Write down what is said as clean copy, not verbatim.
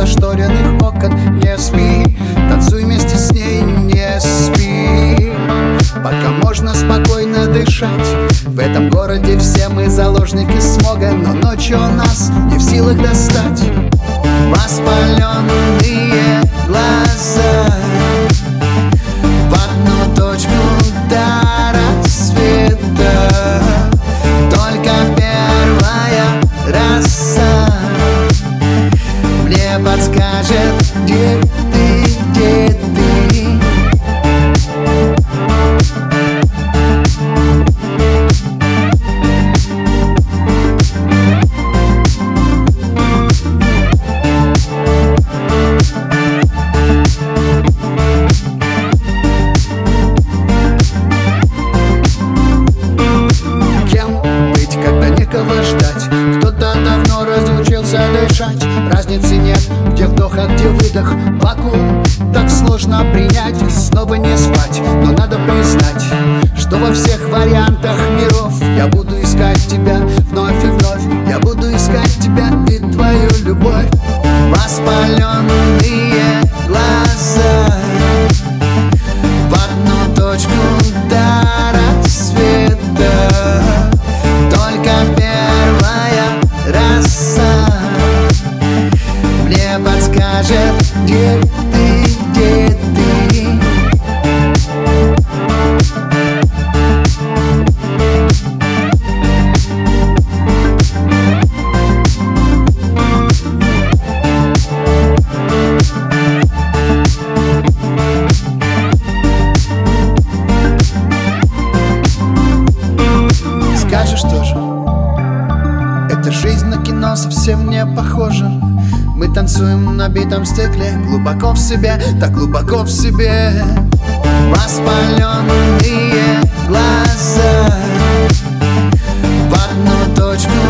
зашторенных окон. Не спи, танцуй вместе с ней, не спи, пока можно спокойно дышать. В этом городе все мы заложники смога, но ночью нас не в силах достать. Воспаленные глаза в одну точку до рассвета. Только первая роса мне подскажет, где ты, где ты. Ждать. Кто-то давно разучился дышать. Разницы нет, где вдох, а где выдох. Вакуум так сложно принять. Снова не спать, но надо признать, что во всех вариантах миров я буду искать тебя вновь и вновь. Я буду искать тебя и твою любовь. Воспаленные глаза в одну точку до рассвета. Только первая роса мне подскажет, где ты, где ты. Скажешь тоже, эта жизнь на кино совсем не похожа. Мы танцуем на битом стекле, глубоко в себе, так глубоко в себе. Воспаленные глаза в одну точку